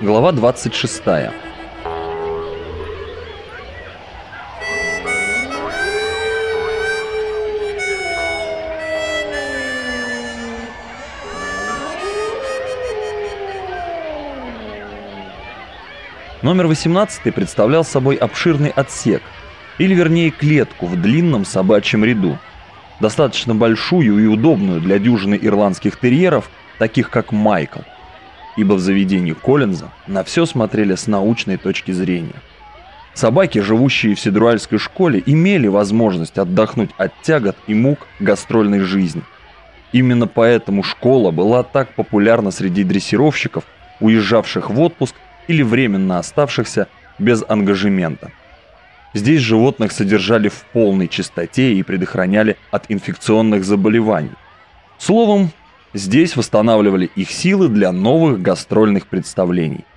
Глава 26. Номер 18 представлял собой обширный отсек, или вернее клетку в длинном собачьем ряду, достаточно большую и удобную для дюжины ирландских терьеров, таких как Майкл, ибо в заведении Коллинза на все смотрели с научной точки зрения. Собаки, живущие в седруальской школе, имели возможность отдохнуть от тягот и мук гастрольной жизни. Именно поэтому школа была так популярна среди дрессировщиков, уезжавших в отпуск или временно оставшихся без ангажемента. Здесь животных содержали в полной чистоте и предохраняли от инфекционных заболеваний. Словом, здесь восстанавливали их силы для новых гастрольных представлений.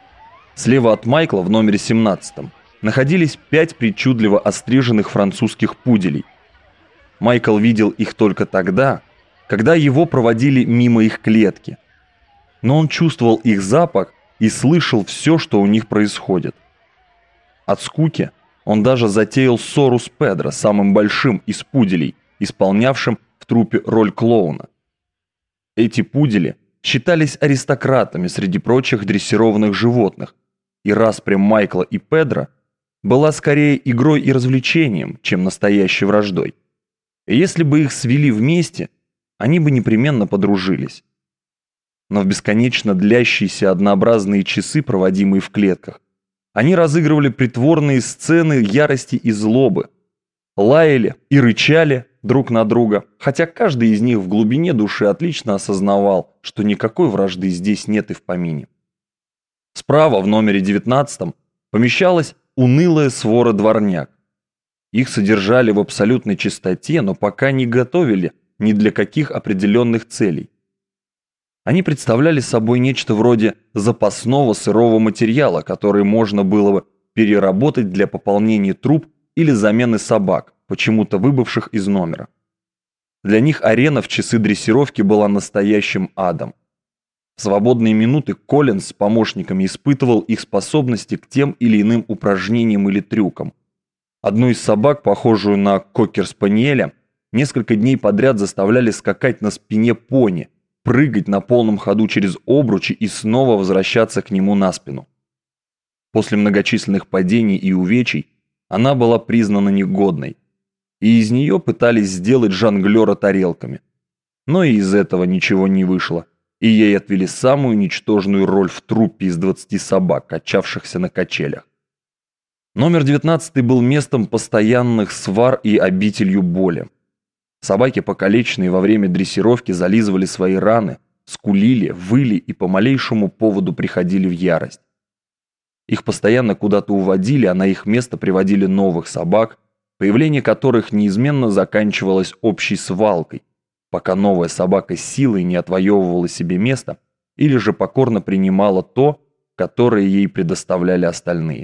Слева от Майкла в номере 17 находились 5 причудливо остриженных французских пуделей. Майкл видел их только тогда, когда его проводили мимо их клетки. Но он чувствовал их запах и слышал все, что у них происходит. От скуки он даже затеял ссору с Педро, самым большим из пуделей, исполнявшим в труппе роль клоуна. Эти пудели считались аристократами среди прочих дрессированных животных, и распря Майкла и Педро была скорее игрой и развлечением, чем настоящей враждой. И если бы их свели вместе, они бы непременно подружились. Но в бесконечно длящиеся однообразные часы, проводимые в клетках, они разыгрывали притворные сцены ярости и злобы, лаяли и рычали друг на друга, хотя каждый из них в глубине души отлично осознавал, что никакой вражды здесь нет и в помине. Справа в номере 19 помещалась унылая свора дворняг. Их содержали в абсолютной чистоте, но пока не готовили ни для каких определенных целей. Они представляли собой нечто вроде запасного сырого материала, который можно было бы переработать для пополнения труб или замены собак, почему-то выбывших из номера. Для них арена в часы дрессировки была настоящим адом. В свободные минуты Коллинз с помощниками испытывал их способности к тем или иным упражнениям или трюкам. Одну из собак, похожую на кокер-спаниеля, несколько дней подряд заставляли скакать на спине пони, прыгать на полном ходу через обручи и снова возвращаться к нему на спину. После многочисленных падений и увечий она была признана негодной, и из нее пытались сделать жонглера тарелками. Но и из этого ничего не вышло, и ей отвели самую ничтожную роль в труппе из 20 собак, качавшихся на качелях. Номер 19 был местом постоянных свар и обителью боли. Собаки, покалеченные во время дрессировки, зализывали свои раны, скулили, выли и по малейшему поводу приходили в ярость. Их постоянно куда-то уводили, а на их место приводили новых собак, появление которых неизменно заканчивалось общей свалкой, пока новая собака с силой не отвоевывала себе место или же покорно принимала то, которое ей предоставляли остальные.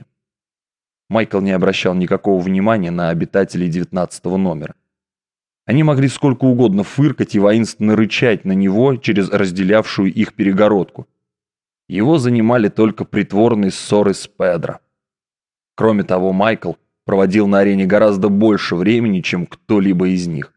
Майкл не обращал никакого внимания на обитателей 19 номера. Они могли сколько угодно фыркать и воинственно рычать на него через разделявшую их перегородку. Его занимали только притворные ссоры с Педро. Кроме того, Майкл проводил на арене гораздо больше времени, чем кто-либо из них.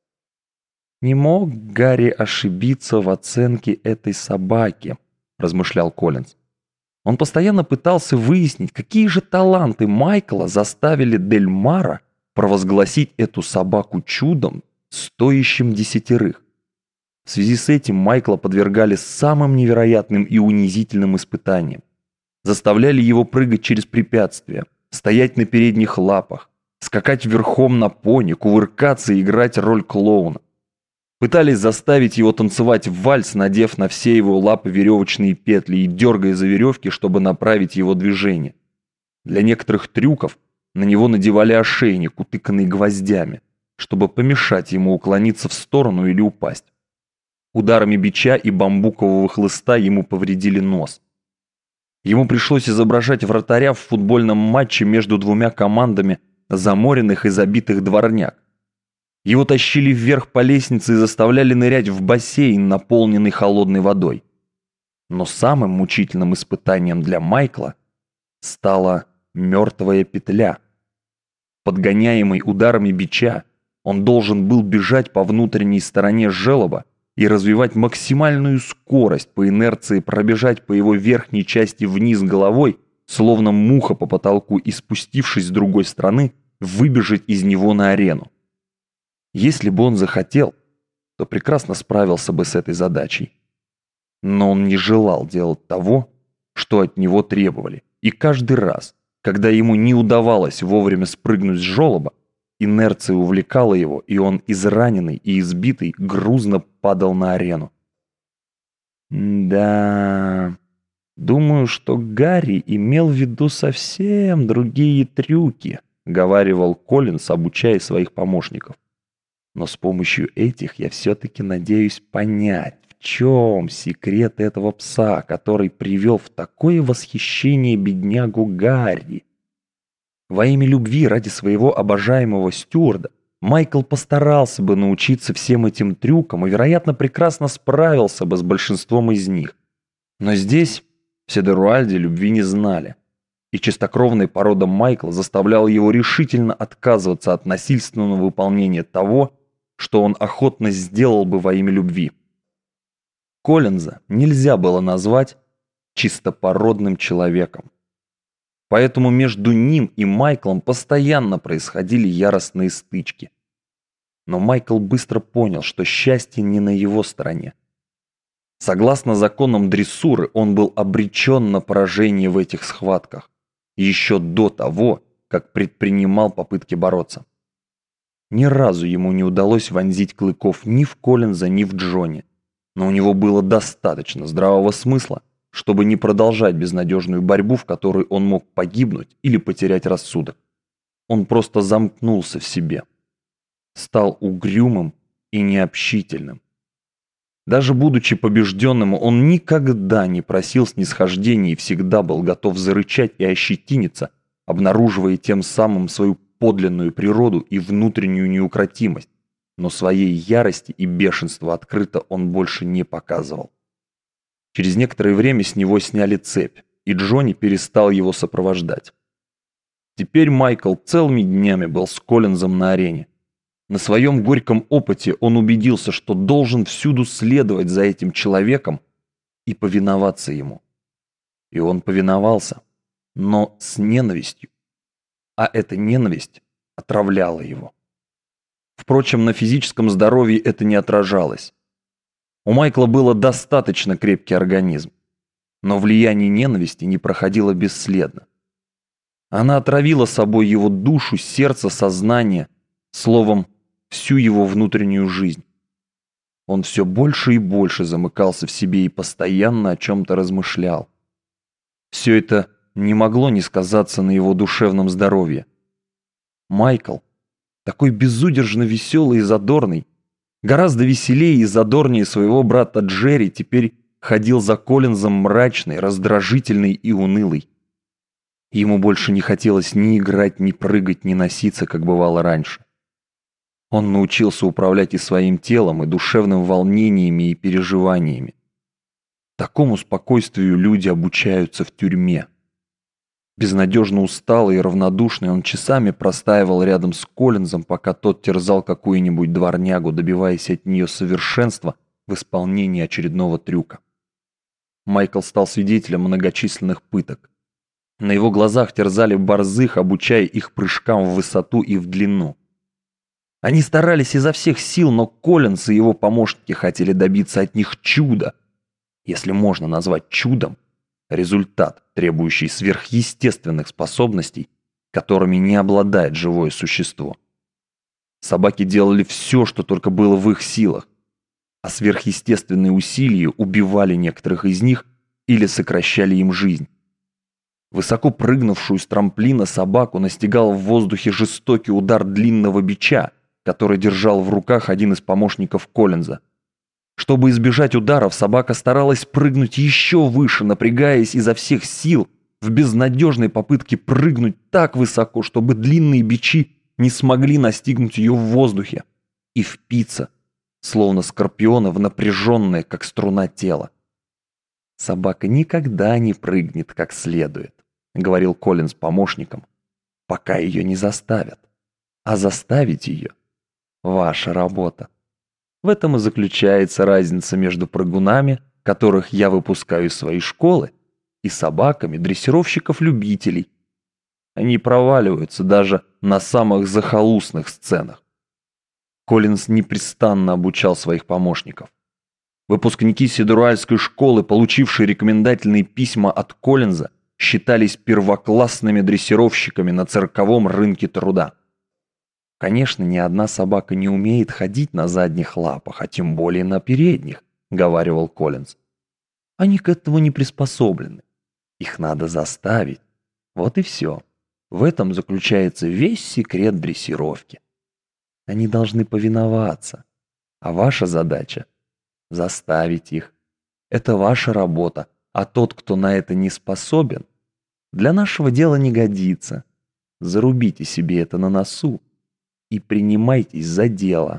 «Не мог Гарри ошибиться в оценке этой собаки», – размышлял Коллинз. Он постоянно пытался выяснить, какие же таланты Майкла заставили Дель Маро провозгласить эту собаку чудом, стоящим 10. В связи с этим Майкла подвергали самым невероятным и унизительным испытаниям. Заставляли его прыгать через препятствия, стоять на передних лапах, скакать верхом на пони, кувыркаться и играть роль клоуна. Пытались заставить его танцевать вальс, надев на все его лапы веревочные петли и дергая за веревки, чтобы направить его движение. Для некоторых трюков на него надевали ошейник, утыканный гвоздями, чтобы помешать ему уклониться в сторону или упасть. Ударами бича и бамбукового хлыста ему повредили нос. Ему пришлось изображать вратаря в футбольном матче между двумя командами заморенных и забитых дворняг. Его тащили вверх по лестнице и заставляли нырять в бассейн, наполненный холодной водой. Но самым мучительным испытанием для Майкла стала мертвая петля. Подгоняемый ударами бича, он должен был бежать по внутренней стороне желоба и развивать максимальную скорость по инерции, пробежать по его верхней части вниз головой, словно муха по потолку, и, спустившись с другой стороны, выбежать из него на арену. Если бы он захотел, то прекрасно справился бы с этой задачей. Но он не желал делать того, что от него требовали, и каждый раз, когда ему не удавалось вовремя спрыгнуть с желоба, инерция увлекала его, и он, израненный и избитый, грузно падал на арену. Да, думаю, что Гарри имел в виду совсем другие трюки, говаривал Коллинз, обучая своих помощников. Но с помощью этих я все-таки надеюсь понять, в чем секрет этого пса, который привел в такое восхищение беднягу Гарри. Во имя любви ради своего обожаемого стюарда Майкл постарался бы научиться всем этим трюкам и, вероятно, прекрасно справился бы с большинством из них. Но здесь, в Седеруальде, любви не знали. И чистокровная порода Майкла заставляла его решительно отказываться от насильственного выполнения того, что он охотно сделал бы во имя любви. Коллинза нельзя было назвать чистопородным человеком. Поэтому между ним и Майклом постоянно происходили яростные стычки. Но Майкл быстро понял, что счастье не на его стороне. Согласно законам дрессуры, он был обречен на поражение в этих схватках, еще до того, как предпринимал попытки бороться. Ни разу ему не удалось вонзить клыков ни в Коллинза, ни в Джонни, но у него было достаточно здравого смысла, чтобы не продолжать безнадежную борьбу, в которой он мог погибнуть или потерять рассудок. Он просто замкнулся в себе, стал угрюмым и необщительным. Даже будучи побежденным, он никогда не просил снисхождения и всегда был готов зарычать и ощетиниться, обнаруживая тем самым свою подлинную природу и внутреннюю неукротимость, но своей ярости и бешенства открыто он больше не показывал. Через некоторое время с него сняли цепь, и Джонни перестал его сопровождать. Теперь Майкл целыми днями был с Коллинзом на арене. На своем горьком опыте он убедился, что должен всюду следовать за этим человеком и повиноваться ему. И он повиновался, но с ненавистью. А эта ненависть отравляла его. Впрочем, на физическом здоровье это не отражалось. У Майкла было достаточно крепкий организм, но влияние ненависти не проходило бесследно. Она отравила собой его душу, сердце, сознание, словом, всю его внутреннюю жизнь. Он все больше и больше замыкался в себе и постоянно о чем-то размышлял. Все это не могло не сказаться на его душевном здоровье. Майкл, такой безудержно веселый и задорный, гораздо веселее и задорнее своего брата Джерри, теперь ходил за Коллинзом мрачный, раздражительный и унылый. Ему больше не хотелось ни играть, ни прыгать, ни носиться, как бывало раньше. Он научился управлять и своим телом, и душевным волнениями и переживаниями. Такому спокойствию люди обучаются в тюрьме. Безнадежно усталый и равнодушный, он часами простаивал рядом с Коллинзом, пока тот терзал какую-нибудь дворнягу, добиваясь от нее совершенства в исполнении очередного трюка. Майкл стал свидетелем многочисленных пыток. На его глазах терзали борзых, обучая их прыжкам в высоту и в длину. Они старались изо всех сил, но Коллинз и его помощники хотели добиться от них чуда, если можно назвать чудом результат, требующий сверхъестественных способностей, которыми не обладает живое существо. Собаки делали все, что только было в их силах, а сверхъестественные усилия убивали некоторых из них или сокращали им жизнь. Высоко прыгнувшую с трамплина собаку настигал в воздухе жестокий удар длинного бича, который держал в руках один из помощников Коллинза. Чтобы избежать ударов, собака старалась прыгнуть еще выше, напрягаясь изо всех сил в безнадежной попытке прыгнуть так высоко, чтобы длинные бичи не смогли настигнуть ее в воздухе и впиться, словно скорпиона, в напряженное, как струна, тело. «Собака никогда не прыгнет как следует», — говорил Коллинз помощникам, «пока ее не заставят. А заставить ее — ваша работа. В этом и заключается разница между прыгунами, которых я выпускаю из своей школы, и собаками дрессировщиков-любителей. Они проваливаются даже на самых захолустных сценах». Коллинз непрестанно обучал своих помощников. Выпускники Сидеруальской школы, получившие рекомендательные письма от Коллинза, считались первоклассными дрессировщиками на цирковом рынке труда. «Конечно, ни одна собака не умеет ходить на задних лапах, а тем более на передних», — говаривал Коллинз. «Они к этому не приспособлены. Их надо заставить. Вот и все. В этом заключается весь секрет дрессировки. Они должны повиноваться, а ваша задача — заставить их. Это ваша работа, а тот, кто на это не способен, для нашего дела не годится. Зарубите себе это на носу и принимайтесь за дело».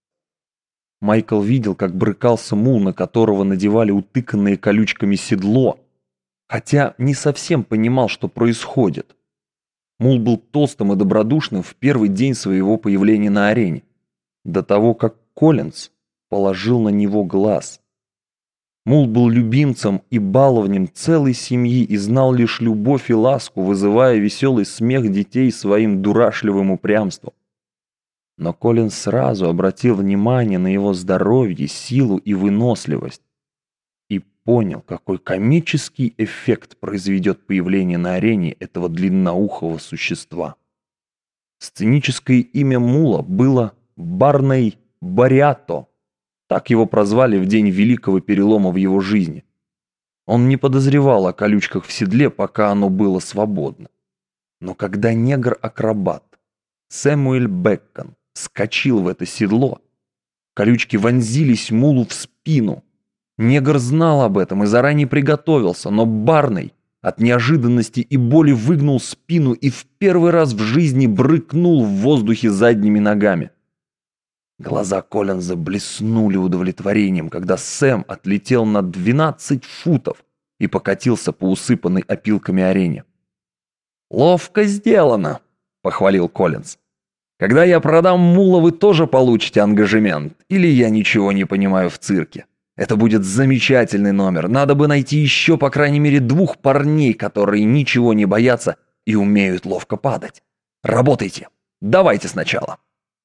Майкл видел, как брыкался мул, на которого надевали утыканное колючками седло, хотя не совсем понимал, что происходит. Мул был толстым и добродушным в первый день своего появления на арене, до того, как Коллинз положил на него глаз. Мул был любимцем и баловнем целой семьи и знал лишь любовь и ласку, вызывая веселый смех детей своим дурашливым упрямством. Но Коллинз сразу обратил внимание на его здоровье, силу и выносливость и понял, какой комический эффект произведет появление на арене этого длинноухого существа. Сценическое имя Мула было Барней Бариато. Так его прозвали в день великого перелома в его жизни. Он не подозревал о колючках в седле, пока оно было свободно. Но когда негр-акробат Сэмюэль Бэкон вскочил в это седло, колючки вонзились Мулу в спину. Негр знал об этом и заранее приготовился, но Барней от неожиданности и боли выгнул спину и в первый раз в жизни брыкнул в воздухе задними ногами. Глаза Коллинза блеснули удовлетворением, когда Сэм отлетел на 12 футов и покатился по усыпанной опилками арене. «Ловко сделано», — похвалил Коллинз. «Когда я продам Мула, вы тоже получите ангажемент, или я ничего не понимаю в цирке. Это будет замечательный номер. Надо бы найти еще, по крайней мере, 2 парней, которые ничего не боятся и умеют ловко падать. Работайте. Давайте сначала».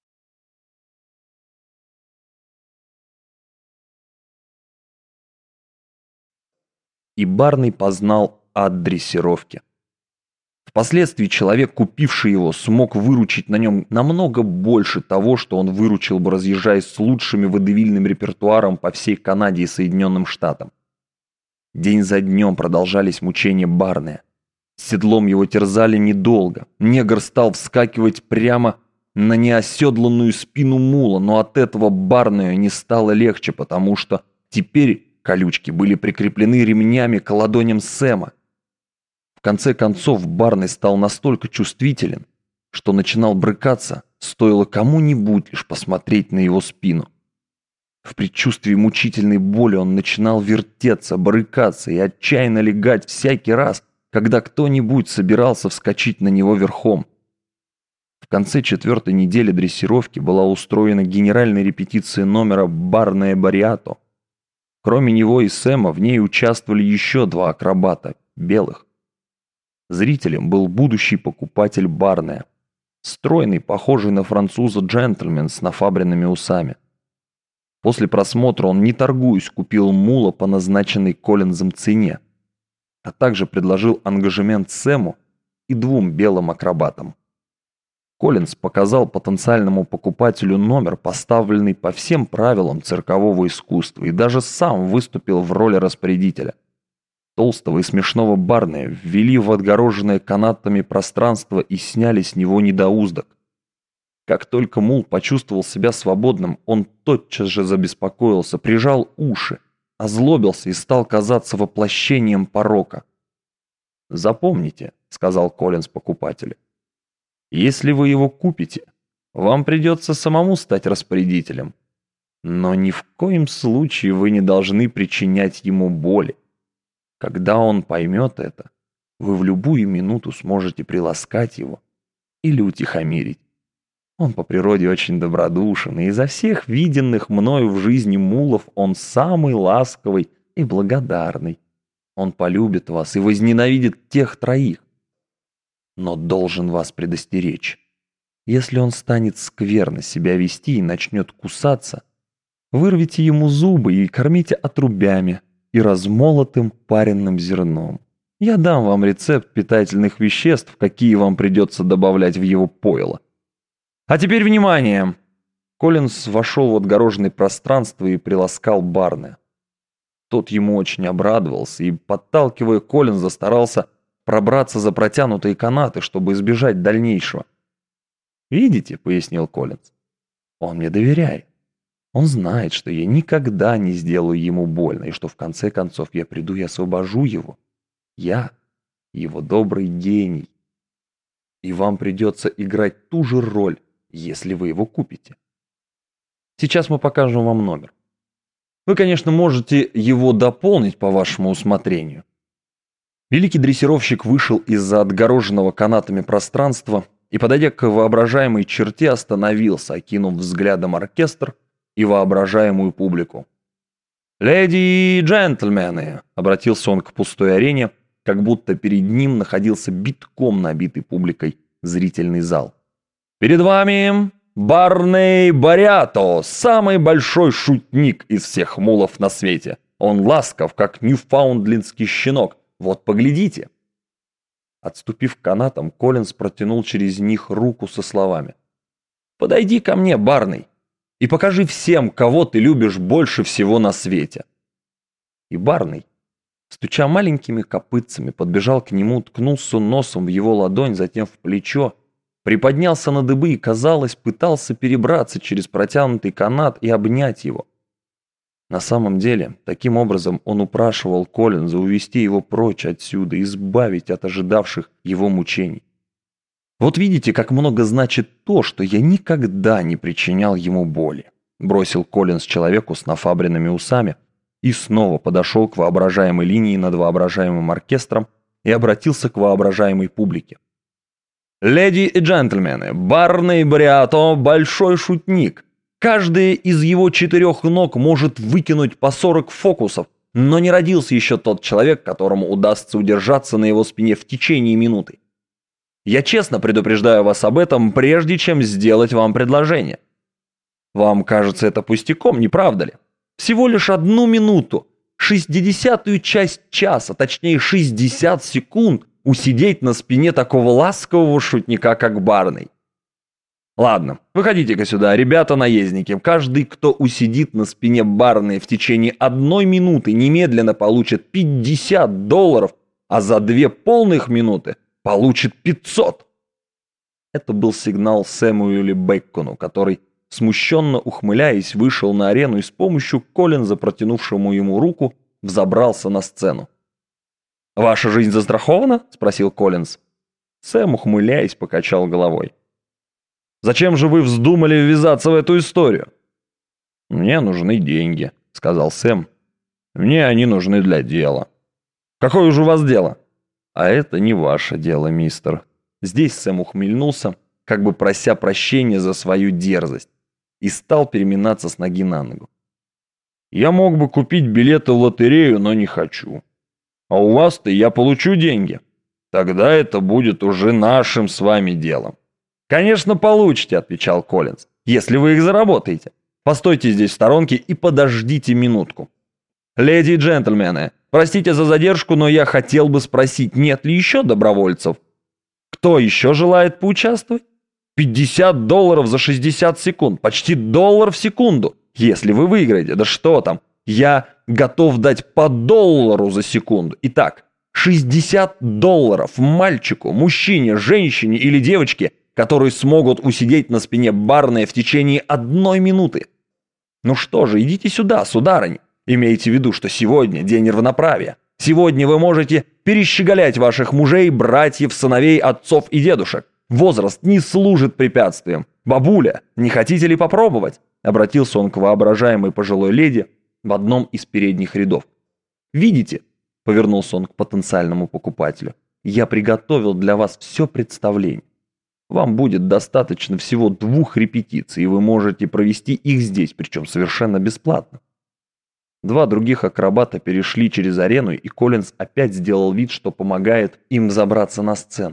И Барней познал ад дрессировки. Впоследствии человек, купивший его, смог выручить на нем намного больше того, что он выручил бы, разъезжаясь с лучшими водевильным репертуаром по всей Канаде и Соединенным Штатам. День за днем продолжались мучения Барнея. Седлом его терзали недолго. Негр стал вскакивать прямо на неоседланную спину Мула, но от этого Барнею не стало легче, потому что теперь колючки были прикреплены ремнями к ладоням Сэма. В конце концов Барней стал настолько чувствителен, что начинал брыкаться, стоило кому-нибудь лишь посмотреть на его спину. В предчувствии мучительной боли он начинал вертеться, брыкаться и отчаянно лягать всякий раз, когда кто-нибудь собирался вскочить на него верхом. В конце 4-й недели дрессировки была устроена генеральная репетиция номера «Барнея Бариато». Кроме него и Сэма в ней участвовали еще 2 акробата, белых. Зрителем был будущий покупатель Барнея, стройный, похожий на француза джентльмен с нафабренными усами. После просмотра он, не торгуясь, купил Мула по назначенной Коллинзом цене, а также предложил ангажемент Сэму и 2 белым акробатам. Коллинз показал потенциальному покупателю номер, поставленный по всем правилам циркового искусства, и даже сам выступил в роли распорядителя. Толстого и смешного Барнея ввели в отгороженное канатами пространство и сняли с него недоуздок. Как только Мул почувствовал себя свободным, он тотчас же забеспокоился, прижал уши, озлобился и стал казаться воплощением порока. «Запомните», — сказал Коллинз покупателю, — «если вы его купите, вам придется самому стать распорядителем. Но ни в коем случае вы не должны причинять ему боли. Когда он поймет это, вы в любую минуту сможете приласкать его или утихомирить. Он по природе очень добродушен, и изо всех виденных мною в жизни мулов он самый ласковый и благодарный. Он полюбит вас и возненавидит тех троих. Но должен вас предостеречь. Если он станет скверно себя вести и начнет кусаться, вырвите ему зубы и кормите отрубями и размолотым паренным зерном. Я дам вам рецепт питательных веществ, какие вам придется добавлять в его пойло. А теперь внимание! Коллинз вошел в отгороженное пространство и приласкал Барне. Тот ему очень обрадовался и, подталкивая Коллинза, старался пробраться за протянутые канаты, чтобы избежать дальнейшего. «Видите», — пояснил Коллинз, — «он мне доверяет. Он знает, что я никогда не сделаю ему больно, и что в конце концов я приду и освобожу его. Я его добрый гений. И вам придется играть ту же роль, если вы его купите. Сейчас мы покажем вам номер. Вы, конечно, можете его дополнить по вашему усмотрению». Великий дрессировщик вышел из-за отгороженного канатами пространства и, подойдя к воображаемой черте, остановился, окинув взглядом оркестр и воображаемую публику. «Леди и джентльмены!» — обратился он к пустой арене, как будто перед ним находился битком набитый публикой зрительный зал. «Перед вами Барней Бариато, самый большой шутник из всех мулов на свете. Он ласков, как ньюфаундлендский щенок. Вот поглядите!» Отступив к канатам, Коллинз протянул через них руку со словами: «Подойди ко мне, Барней, и покажи всем, кого ты любишь больше всего на свете». И Барней, стуча маленькими копытцами, подбежал к нему, ткнулся носом в его ладонь, затем в плечо, приподнялся на дыбы и, казалось, пытался перебраться через протянутый канат и обнять его. На самом деле, таким образом он упрашивал Коллинза увести его прочь отсюда, избавить от ожидавших его мучений. «Вот видите, как много значит то, что я никогда не причинял ему боли», бросил Коллинз человеку с нафабренными усами и снова подошел к воображаемой линии над воображаемым оркестром и обратился к воображаемой публике. «Леди и джентльмены, Барней Бариато – большой шутник. Каждый из его 4 ног может выкинуть по 40 фокусов, но не родился еще тот человек, которому удастся удержаться на его спине в течение минуты. Я честно предупреждаю вас об этом, прежде чем сделать вам предложение. Вам кажется это пустяком, не правда ли? Всего лишь 1 минуту, 60-ю часть часа, точнее 60 секунд, усидеть на спине такого ласкового шутника, как Барней. Ладно, выходите-ка сюда, ребята-наездники. Каждый, кто усидит на спине Барней в течение 1 минуты, немедленно получит $50, а за 2 полных минуты получит 500. Это был сигнал Сэмуэлю Бэкону, который, смущенно ухмыляясь, вышел на арену и с помощью Коллинза, протянувшему ему руку, взобрался на сцену. «Ваша жизнь застрахована?» – спросил Коллинз. Сэм, ухмыляясь, покачал головой. «Зачем же вы вздумали ввязаться в эту историю?» «Мне нужны деньги», — сказал Сэм. «Мне они нужны для дела». «Какое же у вас дело?» «А это не ваше дело, мистер». Здесь Сэм ухмыльнулся, как бы прося прощения за свою дерзость, и стал переминаться с ноги на ногу. «Я мог бы купить билеты в лотерею, но не хочу. А у вас-то я получу деньги. Тогда это будет уже нашим с вами делом». «Конечно, получите», — отвечал Коллинз, — «если вы их заработаете. Постойте здесь в сторонке и подождите минутку. Леди и джентльмены, простите за задержку, но я хотел бы спросить, нет ли еще добровольцев? Кто еще желает поучаствовать? $50 за 60 секунд, почти $1 в секунду. Если вы выиграете, да что там, я готов дать по $1 за секунду. Итак, $60 мальчику, мужчине, женщине или девочке, которые смогут усидеть на спине Барнея в течение 1 минуты. Ну что же, идите сюда, сударыня. Имейте в виду, что сегодня день равноправия. Сегодня вы можете перещеголять ваших мужей, братьев, сыновей, отцов и дедушек. Возраст не служит препятствием. Бабуля, не хотите ли попробовать?» Обратился он к воображаемой пожилой леди в одном из передних рядов. «Видите, повернулся он к потенциальному покупателю. «Я приготовил для вас все представление. Вам будет достаточно всего 2 репетиций, и вы можете провести их здесь, причем совершенно бесплатно». 2 других акробата перешли через арену, и Коллинз опять сделал вид, что помогает им забраться на сцену.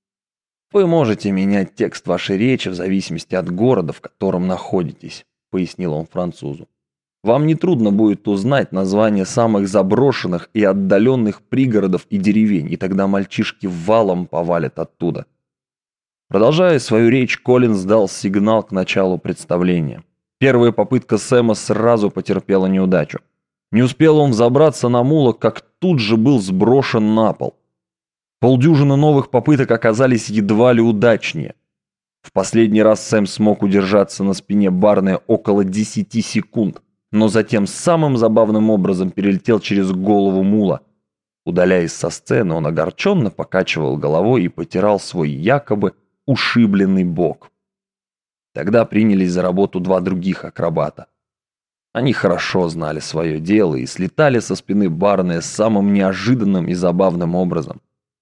«Вы можете менять текст вашей речи в зависимости от города, в котором находитесь», — пояснил он французу. «Вам нетрудно будет узнать названия самых заброшенных и отдаленных пригородов и деревень, и тогда мальчишки валом повалят оттуда». Продолжая свою речь, Коллинз дал сигнал к началу представления. Первая попытка Сэма сразу потерпела неудачу. Не успел он взобраться на мула, как тут же был сброшен на пол. Полдюжины новых попыток оказались едва ли удачнее. В последний раз Сэм смог удержаться на спине Барнея около 10 секунд, но затем самым забавным образом перелетел через голову мула. Удаляясь со сцены, он огорченно покачивал головой и потирал свой якобы ушибленный бок. Тогда принялись за работу 2 других акробата. Они хорошо знали свое дело и слетали со спины Барнея самым неожиданным и забавным образом.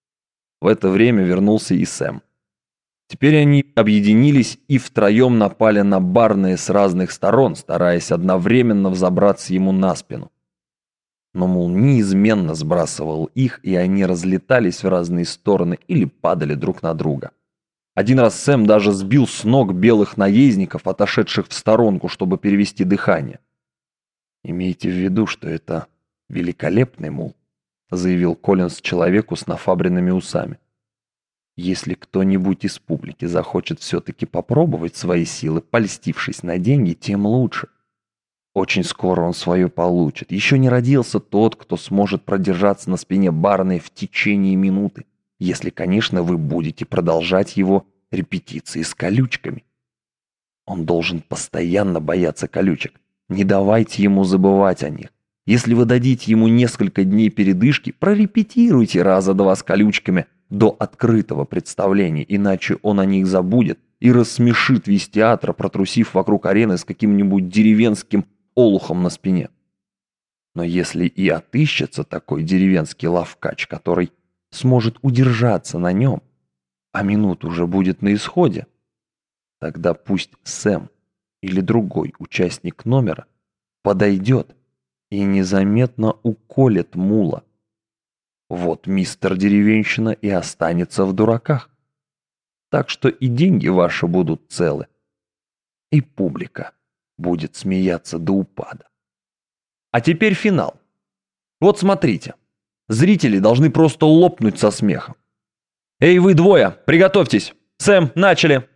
В это время вернулся и Сэм. Теперь они объединились и втроем напали на Барнея с разных сторон, стараясь одновременно взобраться ему на спину. Но мул неизменно сбрасывал их, и они разлетались в разные стороны или падали друг на друга. Один раз Сэм даже сбил с ног белых наездников, отошедших в сторонку, чтобы перевести дыхание. «Имейте в виду, что это великолепный мул», — заявил Коллинз человеку с нафабренными усами. «Если кто-нибудь из публики захочет все-таки попробовать свои силы, польстившись на деньги, тем лучше. Очень скоро он свое получит. Еще не родился тот, кто сможет продержаться на спине Барнея в течение минуты, если, конечно, вы будете продолжать его репетиции с колючками. Он должен постоянно бояться колючек. Не давайте ему забывать о них. Если вы дадите ему несколько дней передышки, прорепетируйте раза 2 с колючками до открытого представления, иначе он о них забудет и рассмешит весь театр, протрусив вокруг арены с каким-нибудь деревенским олухом на спине. Но если и отыщется такой деревенский лавкач, который сможет удержаться на нем, а минута уже будет на исходе, тогда пусть Сэм или другой участник номера подойдет и незаметно уколет мула. Вот мистер Деревенщина и останется в дураках. Так что и деньги ваши будут целы, и публика будет смеяться до упада. А теперь финал. Вот смотрите. Зрители должны просто лопнуть со смеха. «Эй, вы двое, приготовьтесь! Сэм, начали!»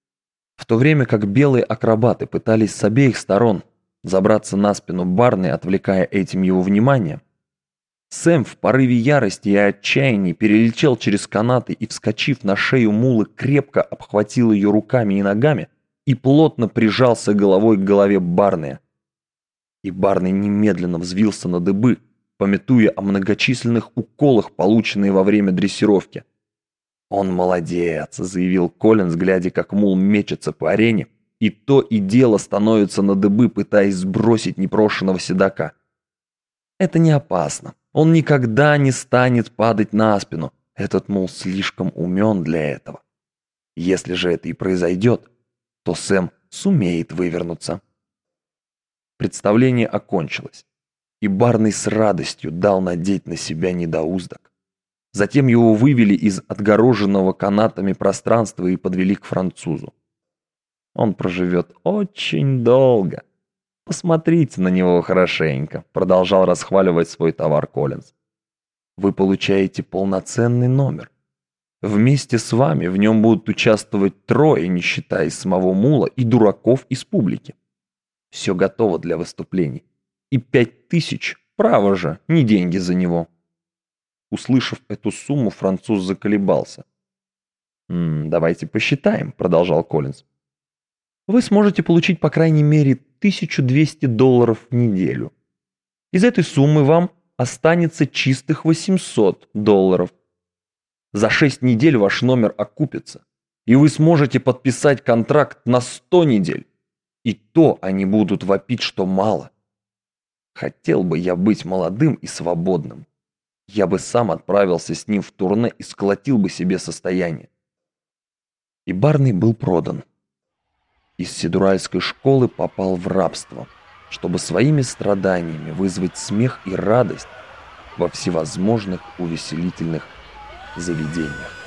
В то время как белые акробаты пытались с обеих сторон забраться на спину Барнея, отвлекая этим его внимание, Сэм в порыве ярости и отчаяния перелетел через канаты и, вскочив на шею мулы, крепко обхватил ее руками и ногами и плотно прижался головой к голове Барнея. И Барней немедленно взвился на дыбы, памятуя о многочисленных уколах, полученных во время дрессировки. «Он молодец», — заявил Коллинз, глядя, как мул мечется по арене, и то и дело становится на дыбы, пытаясь сбросить непрошенного седока. «Это не опасно. Он никогда не станет падать на спину. Этот мул слишком умен для этого. Если же это и произойдет, то Сэм сумеет вывернуться». Представление окончилось, и Барней с радостью дал надеть на себя недоуздок. Затем его вывели из отгороженного канатами пространства и подвели к французу. «Он проживет очень долго. Посмотрите на него хорошенько», — продолжал расхваливать свой товар Коллинз. «Вы получаете полноценный номер. Вместе с вами в нем будут участвовать 3, не считая самого мула и дураков из публики. Все готово для выступлений. И 5000, право же, не деньги за него». Услышав эту сумму, француз заколебался. «Давайте посчитаем», — продолжал Коллинз. «Вы сможете получить по крайней мере $1200 в неделю. Из этой суммы вам останется чистых $800. За 6 недель ваш номер окупится, и вы сможете подписать контракт на 100 недель. И то они будут вопить, что мало. Хотел бы я быть молодым и свободным. Я бы сам отправился с ним в турне и сколотил бы себе состояние. И Барни был продан. Из Седуральской школы попал в рабство, чтобы своими страданиями вызвать смех и радость во всевозможных увеселительных заведениях.